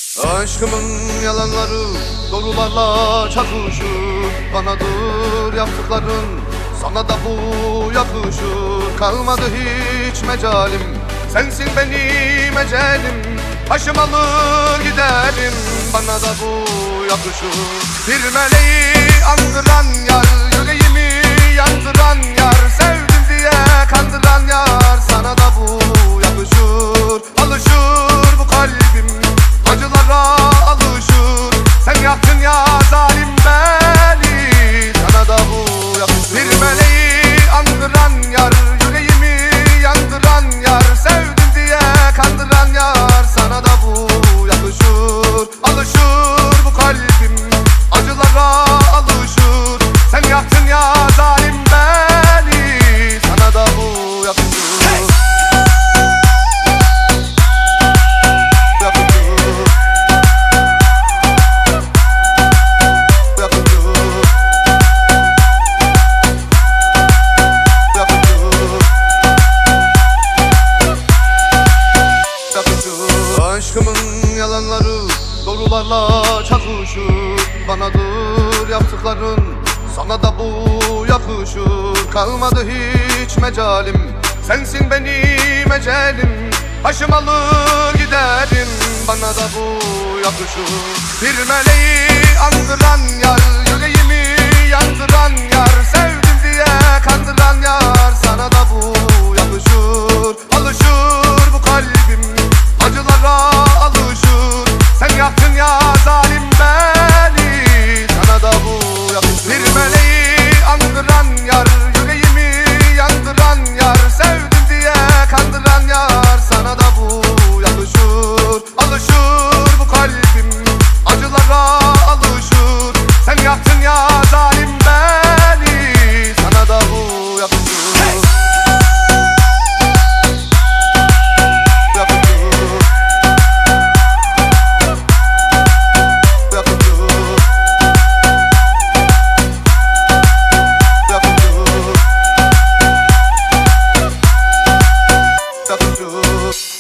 Aşkımın yalanları doğrularla çakışır. Banadır yaptıkların, sana da bu yakışır. Kalmadı hiç mecalim, sensin benim ecelim. Başım alır giderim, bana da bu yakışır. Bir meleği andıran yar, yüreğimi yandıran yar. Sevdim diye kandıran yar, sana da bu yakışır. Alışır bu kalbim, acılara alışır. Sen yaktın ya zalim beni, sana da bu yakışır. Bir meleği andıran yar, yüreğimi yandıran yar. Sevdim diye kandıran yar, sana da bu yakışır. Alışır bu kalbim, acılara alışır. Sen yaktın ya zalim beni, sana da bu yakışır. Aşkımın yalanları doğrularla çakışır. Banadır yaptıkların, sana da bu yakışır. Kalmadı hiç mecalim, sensin benim ecelim. Başım alır giderim, bana da bu yakışır. Bir meleği andıran yar, yüreğimi yandıran yar. Sevdim diye kandıran yar, sana da bu yakışır. Alışır bu kalbim, acılara alışır. Sen yaktın ya zalim beni, sana da bu yakışır. Bir meleği andıran yar, yüreğimi yandıran yar. Sevdim diye kandıran yar, sana da bu yakışır. Alışır bu kalbim, acılara alışır. Sen yaktın ya zalim beni, sana da bu yakışır. Yakışır.